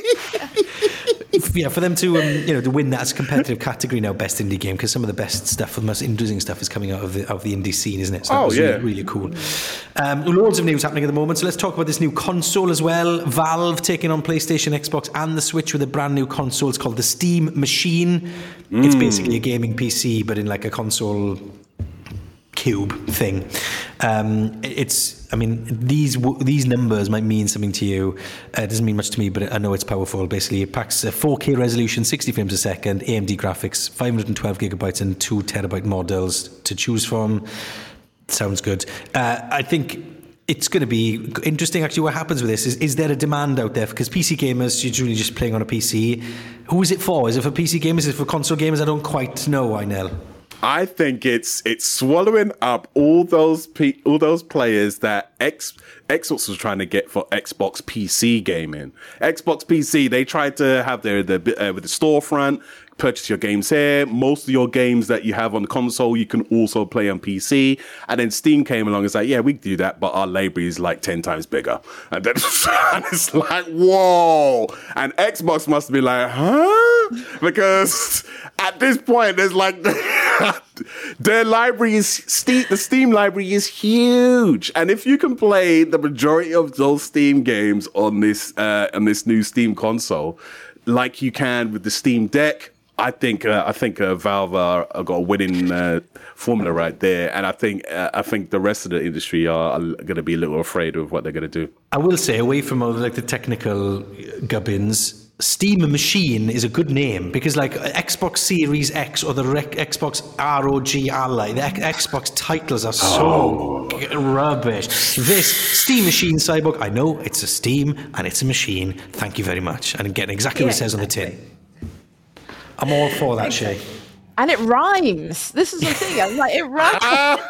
Yeah, for them to um, you know to win that as a competitive category now, best indie game, because some of the best stuff, the most interesting stuff, is coming out of the of the indie scene, isn't it? So that Oh, was yeah. really, really cool. Um, loads of news happening at the moment. So let's talk about this new console as well. Valve taking on PlayStation, Xbox, and the Switch with a brand new console. It's called the Steam Machine. It's basically a gaming P C, but in like a console cube thing. Um, it's, I mean, these w- these numbers might mean something to you. Uh, it doesn't mean much to me, but I know it's powerful. Basically, it packs a four K resolution, sixty frames a second, A M D graphics, five hundred twelve gigabytes, and two terabyte models to choose from. Sounds good. Uh, I think it's going to be interesting, actually, what happens with this. Is, is there a demand out there? Because P C gamers, you're usually just playing on a P C. Who is it for? Is it for P C gamers? Is it for console gamers? I don't quite know, Inel. I think it's it's swallowing up all those pe- all those players that X Xbox was trying to get for Xbox P C gaming. Xbox P C, they tried to have their the uh, with the storefront, purchase your games here. Most of your games that you have on the console, you can also play on P C. And then Steam came along and was like, yeah, we can do that, but our library is like ten times bigger. And then and it's like, whoa. And Xbox must be like, huh? Because at this point, there's like their library is Steam, the Steam library is huge. And if you can play the majority of those Steam games on this uh, on this new Steam console, like you can with the Steam Deck, I think uh, I think uh, Valve are, are got a winning uh, formula right there, and I think uh, I think the rest of the industry are, are going to be a little afraid of what they're going to do. I will say, away from all like the technical gubbins, Steam Machine is a good name, because like Xbox Series X or the Rec- Xbox R O G Ally, the X- Xbox titles are so oh. rubbish. This Steam Machine, Cyborg, I know it's a Steam and it's a machine. Thank you very much. And getting exactly yeah, what it says exactly. on the tin. I'm all for that, Shay. And it rhymes. This is the thing. I'm like, it rhymes.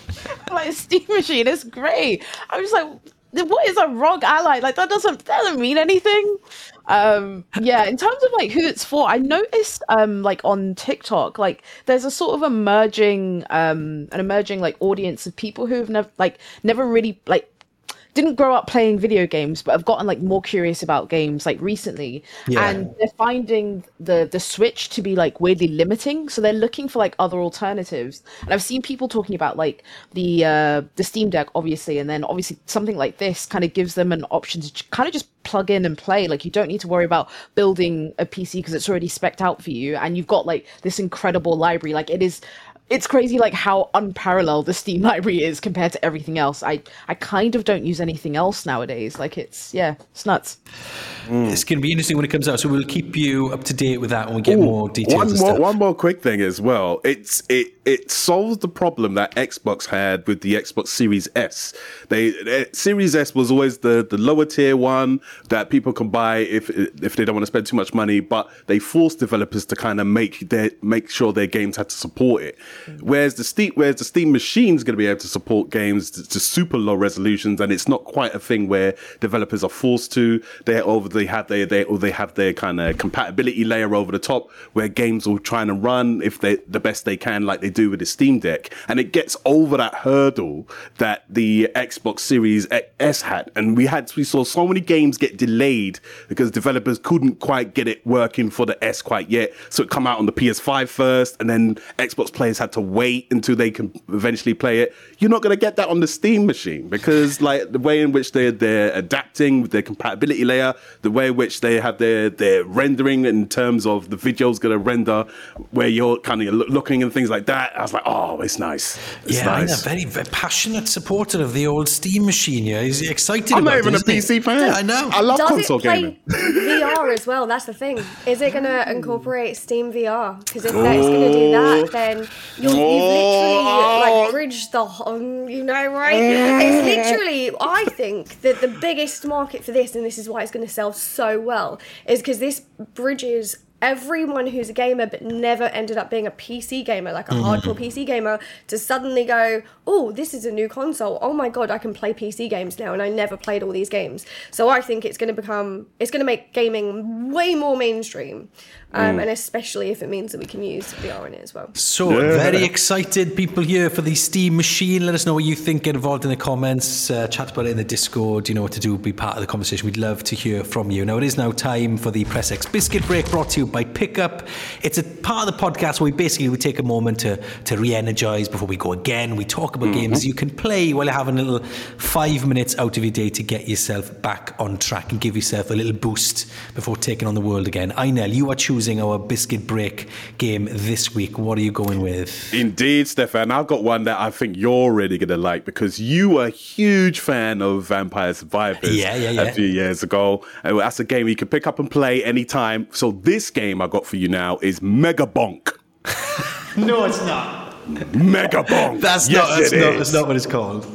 Like Steam Machine, it's great. I was like, what is a R O G Ally? Like that doesn't that doesn't mean anything. Um, yeah, in terms of like who it's for, I noticed um like on TikTok, like there's a sort of emerging um an emerging like audience of people who have never like never really like didn't grow up playing video games, but have gotten like more curious about games like recently. Yeah. And they're finding the the Switch to be like weirdly limiting, so they're looking for like other alternatives. And I've seen people talking about like the uh the Steam Deck, obviously, and then obviously something like this kind of gives them an option to kind of just plug in and play. Like you don't need to worry about building a P C because it's already spec'd out for you, and you've got like this incredible library. Like it is It's crazy, like how unparalleled the Steam library is compared to everything else. I, I kind of don't use anything else nowadays. Like it's, yeah, it's nuts. Mm. It's going to be interesting when it comes out. So we'll keep you up to date with that when we get Ooh, more details. One and more, stuff. one more quick thing as well. It's it it solves the problem that Xbox had with the Xbox Series S. They, they Series S was always the, the lower tier one that people can buy if if they don't want to spend too much money. But they forced developers to kind of make their make sure their games had to support it. Whereas the Steam, whereas the Steam machine is going to be able to support games to, to super low resolutions, and it's not quite a thing where developers are forced to. They over they have their they or they have their kind of compatibility layer over the top where games are trying to run if they the best they can, like they do with the Steam Deck, and it gets over that hurdle that the Xbox Series S had, and we had we saw so many games get delayed because developers couldn't quite get it working for the S quite yet, so it come out on the P S five first, and then Xbox players had to wait until they can eventually play it. You're not going to get that on the Steam machine because like the way in which they're, they're adapting with their compatibility layer, the way in which they have their, their rendering in terms of the video's going to render where you're kind of looking and things like that. I was like, oh, it's nice. It's yeah, nice. I'm a very, very passionate supporter of the old Steam machine. Yeah, he's excited I'm about not even it, a P C it? fan. Yeah, I know. I love Does console it play gaming. V R as well? That's the thing. Is it going to incorporate Steam V R? Because if that's going to do that, then you'll, you've literally like bridged the whole, you know, right? It's literally, I think that the biggest market for this, and this is why it's going to sell so well, is because this bridges everyone who's a gamer but never ended up being a P C gamer, like a mm. hardcore P C gamer, to suddenly go, oh, this is a new console. Oh my God, I can play P C games now, and I never played all these games. So I think it's going to become, it's going to make gaming way more mainstream. Um, mm. And especially if it means that we can use V R in it as well. So, yeah. Very excited people here for the Steam machine. Let us know what you think. Get involved in the comments. Uh, chat about it in the Discord. You know what to do. Be part of the conversation. We'd love to hear from you. Now, it is now time for the Press X Biscuit Break, brought to you by Pickup. It's a part of the podcast where we basically we take a moment to, to re-energize before we go again. We talk about mm-hmm. games you can play while you're having a little five minutes out of your day to get yourself back on track and give yourself a little boost before taking on the world again. Inel, you are choosing our biscuit break game this week. What are you going with? Indeed, Stefan. I've got one that I think you're really going to like because you were a huge fan of Vampire Survivors yeah, yeah, yeah. a few years ago. And that's a game you can pick up and play anytime. So this game I got for you now is Mega Bonk. No, it's not. Mega Bonk. That's yes, not. That's it not. is. That's not what it's called.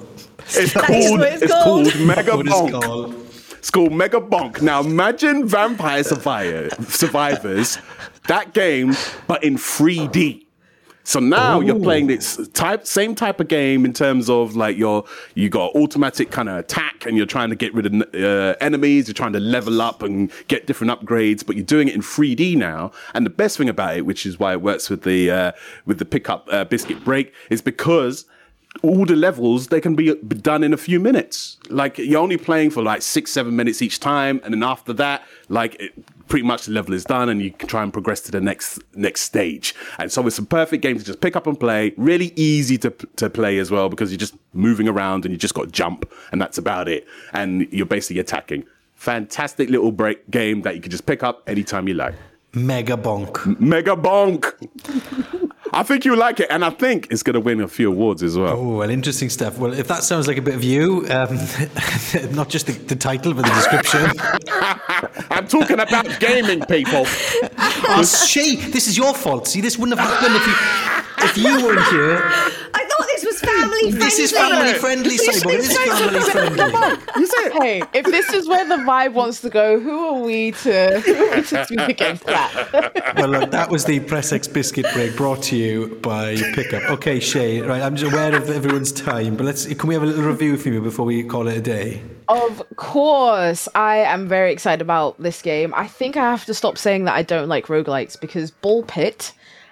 It's That is called, what it's it's called. called Mega What is it Bonk. called? It's called Mega Bonk. Now imagine Vampire Survivor, Survivors, that game, but in three D. So now you're playing this type, same type of game in terms of like your, you got automatic kind of attack and you're trying to get rid of uh, enemies. You're trying to level up and get different upgrades, but you're doing it in three D now. And the best thing about it, which is why it works with the, uh, with the pickup uh, biscuit break, is because all the levels, they can be done in a few minutes. Like you're only playing for like six, seven minutes each time. And then after that, like it, pretty much the level is done and you can try and progress to the next next stage. And so it's a perfect game to just pick up and play. Really easy to to play as well because you're just moving around and you just got to jump and that's about it. And you're basically attacking. Fantastic little break game that you can just pick up anytime you like. Mega Bonk. Mega Bonk. I think you like it, and I think it's going to win a few awards as well. Oh, well, interesting stuff. Well, if that sounds like a bit of you, um, not just the, the title, but the description. I'm talking about gaming, people. Oh, Shay, this is your fault. See, this wouldn't have happened if you, if you weren't here. I thought this was family friendly. This is family friendly, Cyborg. This is family friendly. You say it. Hey, if this is where the vibe wants to go, who are we to, who are we to speak against that? Well, look, that was the Press X Biscuit Break brought to you by Pickup. Okay, Shay, right, I'm just aware of everyone's time, but let's can we have a little review from you before we call it a day? Of course, I am very excited about this game. I think I have to stop saying that I don't like roguelikes because Ball Pit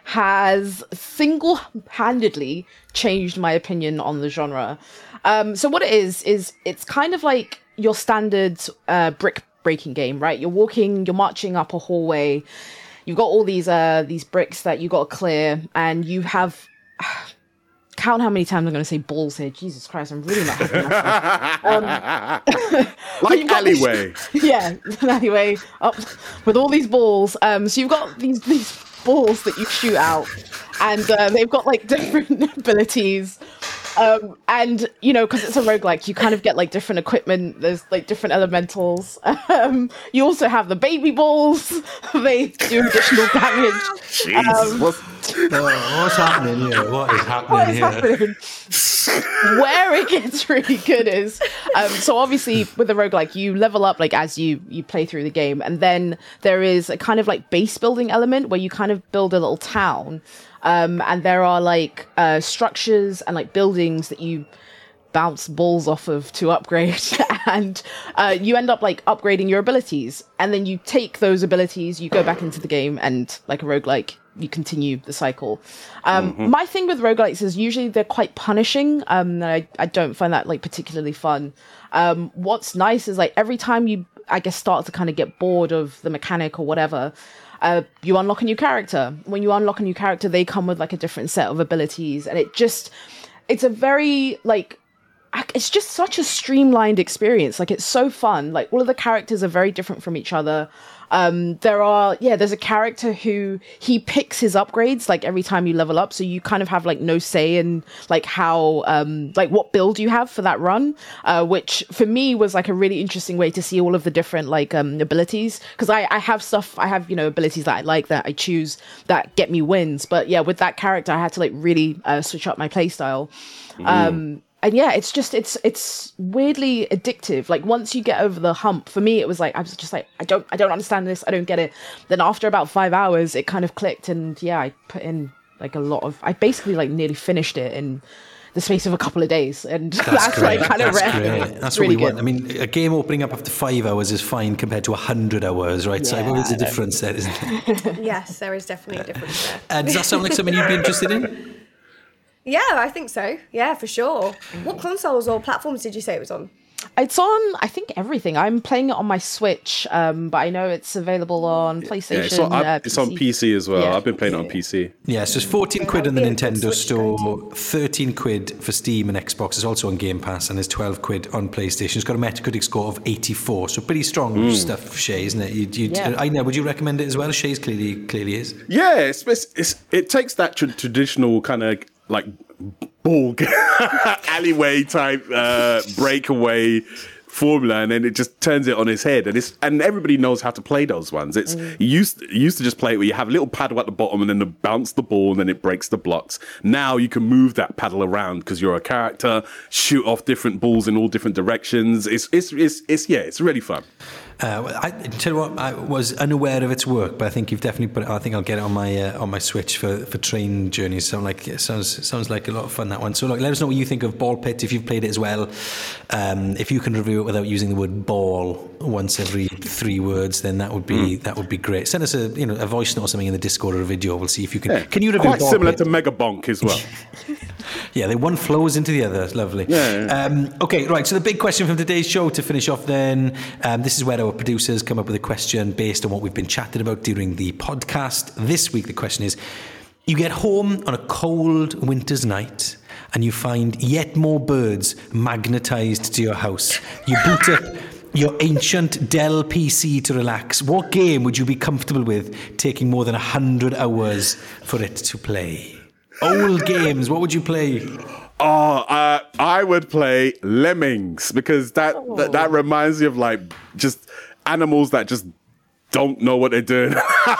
has single-handedly changed my opinion on the genre. Um, so what it is, is it's kind of like your standard uh, brick breaking game, right? You're walking, you're marching up a hallway, you've got all these uh, these bricks that you got to clear, and you have... Count how many times I'm going to say balls here. Jesus Christ, I'm really not happy um, Like alleyway. These, yeah, alleyway up with all these balls. Um, so you've got these these balls that you shoot out, and uh, they've got like different abilities. Um, and you know, because it's a roguelike, you kind of get like different equipment. There's like different elementals. Um, you also have the baby balls. They do additional damage. Jeez, Um, what's- Oh, what's happening here? What is happening What is here? happening? Where it gets really good is, um, so obviously with the roguelike, you level up like as you you play through the game, and then there is a kind of like base building element where you kind of build a little town, um, and there are like uh, structures and like buildings that you bounce balls off of to upgrade, and uh, you end up like upgrading your abilities, and then you take those abilities, you go back into the game, and like a roguelike, you continue the cycle. Um, Mm-hmm. My thing with roguelikes is usually they're quite punishing. Um, and I, I don't find that like particularly fun. Um, what's nice is like every time you, I guess, start to kind of get bored of the mechanic or whatever, uh, you unlock a new character. When you unlock a new character, they come with like a different set of abilities, and it just, it's a very like, it's just such a streamlined experience. Like it's so fun. Like all of the characters are very different from each other. Um, there are, yeah, there's a character who he picks his upgrades like every time you level up. So you kind of have like no say in like how, um, like what build you have for that run, uh, which for me was like a really interesting way to see all of the different like um, abilities. Cause I, I have stuff, I have, you know, abilities that I like that I choose that get me wins. But yeah, with that character, I had to like really uh, switch up my play style. Mm. Um, And yeah, it's just, it's, it's weirdly addictive. Like once you get over the hump, for me, it was like, I was just like, I don't, I don't understand this. I don't get it. Then after about five hours, it kind of clicked. And yeah, I put in like a lot of, I basically like nearly finished it in the space of a couple of days. And that's, That's great. like kind of That's rare. great. That's It's what really we want. good. I mean, a game opening up after five hours is fine compared to a hundred hours, right? So Yeah, what is the I know. difference there, isn't it? Yes, there is definitely a difference there. Uh, does that sound like something you'd be interested in? Yeah, I think so. Yeah, for sure. What consoles or platforms did you say it was on? It's on, I think, everything. I'm playing it on my Switch, um, but I know it's available on PlayStation. Yeah, it's, on, uh, it's on P C as well. Yeah. I've been playing it on P C. Yeah, so it's fourteen quid on the Yeah, I'll be a good Nintendo Switch Store, thirteen quid for Steam and Xbox. It's also on Game Pass, and there's twelve quid on PlayStation. It's got a Metacritic score of eighty-four, so pretty strong stuff, Shay, isn't it? You, you, Yeah. I know. Would you recommend it as well? Shay's clearly clearly is. Yeah, it's, it's, it's it takes that tra- traditional kind of like ball alleyway type uh, breakaway formula, and then it just turns it on its head. And it's and everybody knows how to play those ones. It's Mm. you used you used to just play it where you have a little paddle at the bottom, and then you bounce the ball, and then it breaks the blocks. Now you can move that paddle around because you're a character, shoot off different balls in all different directions. It's it's it's, it's yeah, it's really fun. Uh, I tell you what, I was unaware of its work, but I think you've definitely put it. I think I'll get it on my uh, on my Switch for, for train journeys. Sound like it sounds sounds like a lot of fun, that one. So look, let us know what you think of Ball Pit if you've played it as well. Um, if you can review it without using the word ball once every three words, then that would be mm. that would be great. Send us a you know a voice note or something in the Discord or a video. We'll see if you can. Yeah. Can you review Quite Ball similar Pit? to Mega Bonk as well. Yeah, the one flows into the other. It's lovely. Yeah, yeah. Um, okay, right. So the big question from today's show to finish off then, um, this is where our producers come up with a question based on what we've been chatting about during the podcast. This week, the question is, you get home on a cold winter's night and you find yet more birds magnetised to your house. You boot up your ancient Dell P C to relax. What game would you be comfortable with taking more than one hundred hours for it to play? Old games, what would you play? Oh, uh, I would play Lemmings because that, Oh. that that reminds me of like just animals that just don't know what they're doing.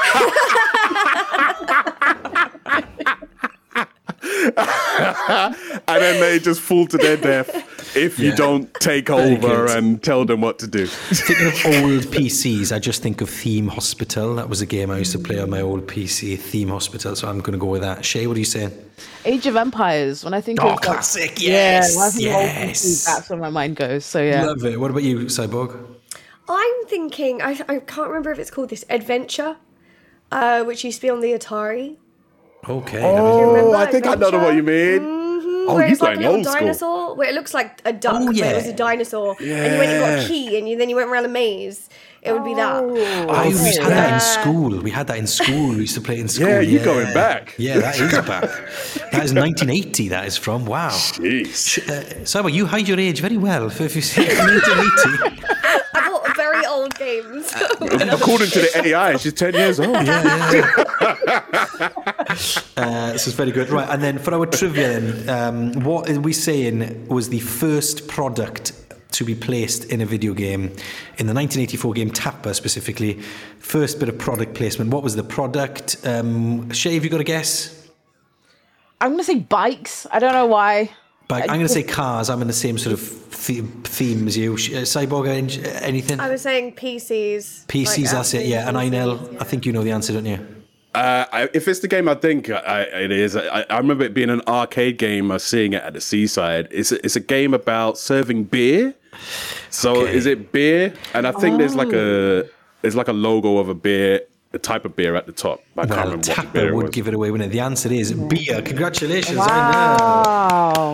And then they just fall to their death if you Yeah. don't take Very over good. and tell them what to do. Thinking of old P Cs, I just think of Theme Hospital. That was a game I used to play on my old P C, Theme Hospital, so I'm going to go with that. Shay, what are you saying? Age of Empires. When I think Oh, of like, classic, yeah, yes, when I think of old yes. P Cs, that's where my mind goes. So yeah. Love it. What about you, Cyborg? I'm thinking, I, I can't remember if it's called this, Adventure, uh, which used to be on the Atari. Okay. Oh, remember I think I know what you mean. Mm-hmm, Oh, where he's it's like like a little old school. dinosaur, where it looks like a duck, Oh, but it was yeah. a dinosaur. And you went and got Yeah. a key, and you, then you went around a maze. It would be that. I we had that in Yeah. school. We had that in school. We used to play it in school. Yeah, you going back. Yeah, that is back. That is nineteen eighty. That is from. Wow. Jeez. Uh, Cyborg, you hide your age very well. If if you say nineteen eighty. I bought very old games. According to the A I, she's ten years old. Yeah, yeah. uh, this is very good. Right, and then for our trivia, then, um, what are we saying was the first product to be placed in a video game in the nineteen eighty-four game Tapper specifically? First bit of product placement. What was the product? Um, Shay, have you got a guess? I'm gonna say bikes. I don't know why. But I'm going to say cars. I'm in the same sort of the- theme as you. Uh, Cyborg, any- anything? I was saying P Cs. P Cs, like that's it, yeah. And I P Cs, know, yeah. I think you know the answer, don't you? Uh, I, if it's the game I think I, it is, I, I remember it being an arcade game. I was seeing it at the seaside. It's a, it's a game about serving beer. So Okay. is it beer? And I think there's like a there's like a logo of a beer, a type of beer at the top. I can't Well, remember what the Tapper beer would was. give it away, wouldn't it? The answer is beer. Congratulations. I Wow. know.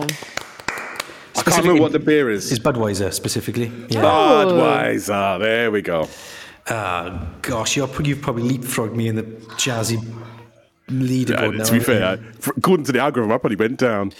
I can't remember what the beer is. Is Budweiser specifically? Yeah. Budweiser. There we go. Ah, gosh, you're, you've probably leapfrogged me in the jazzy leaderboard Uh, now. to be haven't fair, you? I, according to the algorithm, I probably went down.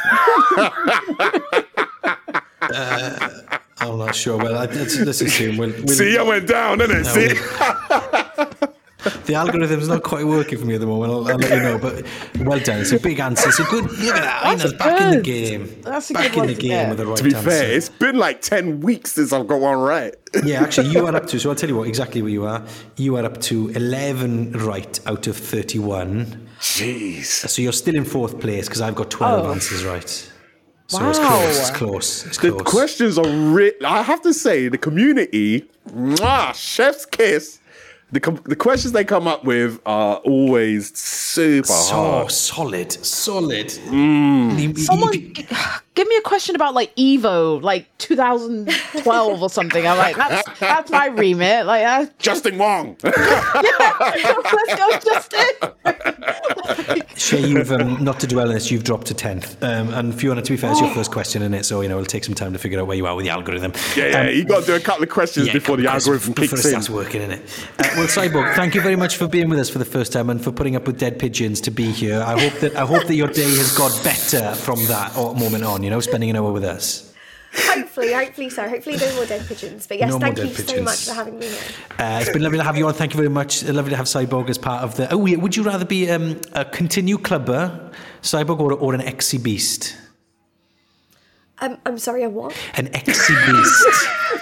I'm not sure. Well, I, let's, let's assume. We'll, we'll, See, I went down, didn't it? No, See? the algorithm's not quite working for me at the moment. I'll, I'll let you know. But well done. It's a big answer. It's a good. Look at that. That's Ina's back in the good. game. That's a back good in one the to game get. with the right To be answer. fair, it's been like ten weeks since I've got one right. Yeah, actually, you are up to. So I'll tell you what exactly where you are. You are up to eleven right out of thirty-one. Jeez. So you're still in fourth place because I've got twelve Oh. answers right. So it's Wow. close. It's close. It's The close. questions are re- I have to say, the community, mwah, chef's kiss. The com- the questions they come up with are always super so hard. solid, solid. Mm. You- you- Someone you- g- give me a question about like Evo, like two thousand twelve or something. I'm like, that's that's my remit. Like, that's, Justin Wong. let's go, Justin. Shay, you've um, not to dwell on this. You've dropped to tenth, um, and Fiona, to be fair, it's your first question in it, so you know it'll take some time to figure out where you are with the algorithm. yeah, yeah. Um, you got to do a couple of questions yeah, before the because- algorithm before kicks it in. starts working in it. Uh, well, Cyborg, thank you very much for being with us for the first time and for putting up with dead pigeons to be here. I hope that I hope that your day has got better from that moment on. You know, spending an hour with us. Hopefully, hopefully so. Hopefully no more dead pigeons. But yes, No more thank dead you so pigeons. much for having me here. Uh, it's been lovely to have you on. Thank you very much. Uh, Lovely to have Cyborg as part of the. Oh, yeah, would you rather be um, a continue clubber, Cyborg, or, or an exi beast? Um, I'm sorry, a what? An exi beast.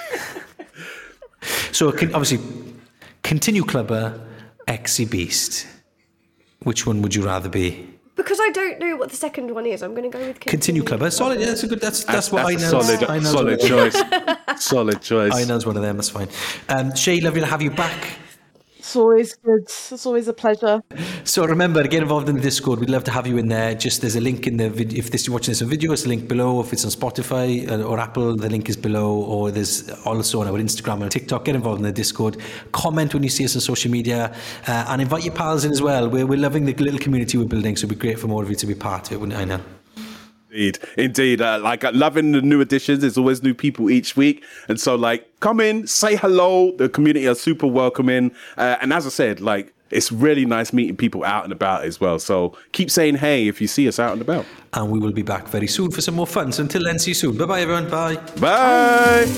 So con- obviously, Continue Clubber, X Y Beast. Which one would you rather be? Because I don't know what the second one is, I'm going to go with Continue, Continue Clubber. Solid. Yeah, that's a good. That's that's, That's, what that's I a know. solid, I know solid choice. Solid choice. I know it's one of them. That's fine. Um, Shay, lovely to have you back. It's always good. It's always a pleasure. So remember, get involved in the Discord. We'd love to have you in there. Just there's a link in the video. If this you're watching this on video, it's a link below. If it's on Spotify or Apple, the link is below. Or there's also on our Instagram and TikTok. Get involved in the Discord. Comment when you see us on social media, uh, and invite your pals in as well. We're we're loving the little community we're building, so it'd be great for more of you to be part of it. Wouldn't I know? Indeed, indeed. Uh, like uh, loving the new additions. There's always new people each week, and so like come in, say hello. The community are super welcoming, uh, and as I said, like it's really nice meeting people out and about as well. So keep saying hey if you see us out and about. And we will be back very soon for some more fun. So until then, see you soon. Bye bye, everyone. Bye. Bye.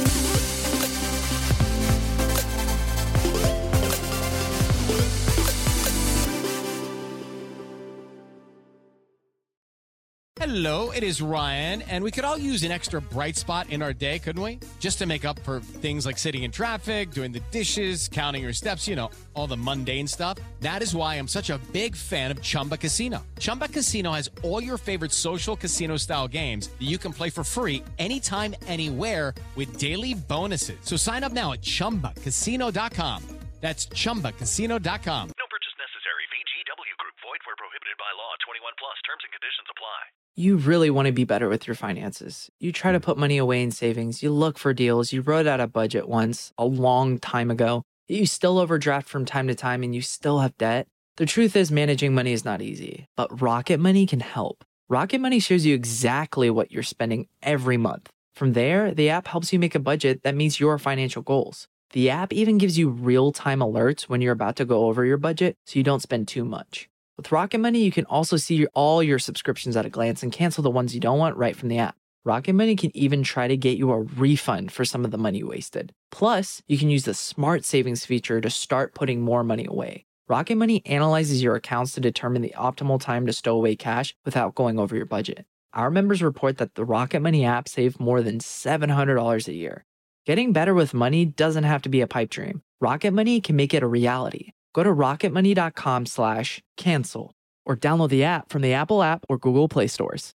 Hello, it is Ryan, and we could all use an extra bright spot in our day, couldn't we? Just to make up for things like sitting in traffic, doing the dishes, counting your steps, you know, all the mundane stuff. That is why I'm such a big fan of Chumba Casino. Chumba Casino has all your favorite social casino-style games that you can play for free anytime, anywhere with daily bonuses. So sign up now at chumba casino dot com. That's chumba casino dot com. No purchase necessary. V G W Group. Void where prohibited by law. twenty-one plus. Terms and conditions apply. You really want to be better with your finances. You try to put money away in savings. You look for deals. You wrote out a budget once a long time ago. You still overdraft from time to time and you still have debt. The truth is managing money is not easy, but Rocket Money can help. Rocket Money shows you exactly what you're spending every month. From there, the app helps you make a budget that meets your financial goals. The app even gives you real-time alerts when you're about to go over your budget so you don't spend too much. With Rocket Money, you can also see all your subscriptions at a glance and cancel the ones you don't want right from the app. Rocket Money can even try to get you a refund for some of the money you wasted. Plus, you can use the Smart Savings feature to start putting more money away. Rocket Money analyzes your accounts to determine the optimal time to stow away cash without going over your budget. Our members report that the Rocket Money app saved more than seven hundred dollars a year. Getting better with money doesn't have to be a pipe dream. Rocket Money can make it a reality. Go to rocketmoney.com slash cancel or download the app from the Apple app or Google Play stores.